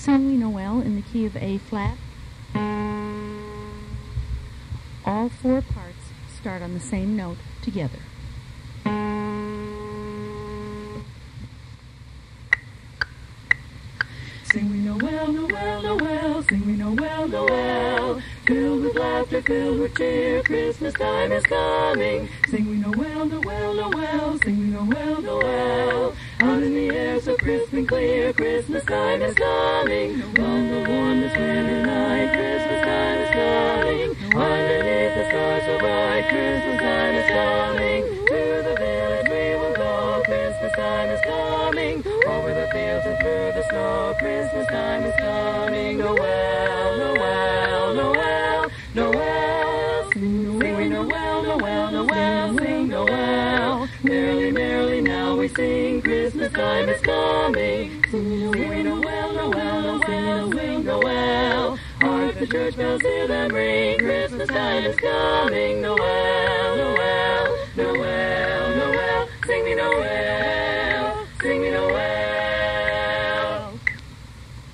Sing We Noel in the key of A flat. All four parts start on the same note together. Sing we Noel, Noel, Noel, sing we Noel, Noel. Filled with laughter, filled with cheer, Christmas time is coming. Sing we Noel, Noel, Noel, sing we Noel, Noel. Out in the air so crisp and clear, Christmas time is coming. On the warmest winter night, Christmas time is coming. Underneath the stars so bright, Christmas time is coming. To the village we will go, Christmas time is coming. Over the fields and through the snow, Christmas time is coming. Noel, Noel, Noel, Noel. Sing we Noel, Noel, Noel, sing Noel. Merrily, merrily now we sing, Christmas time is coming. Sing we Noel, Noel, Noel, sing Noel. Hark the church bells, hear them ring, Christmas time is coming. Noel.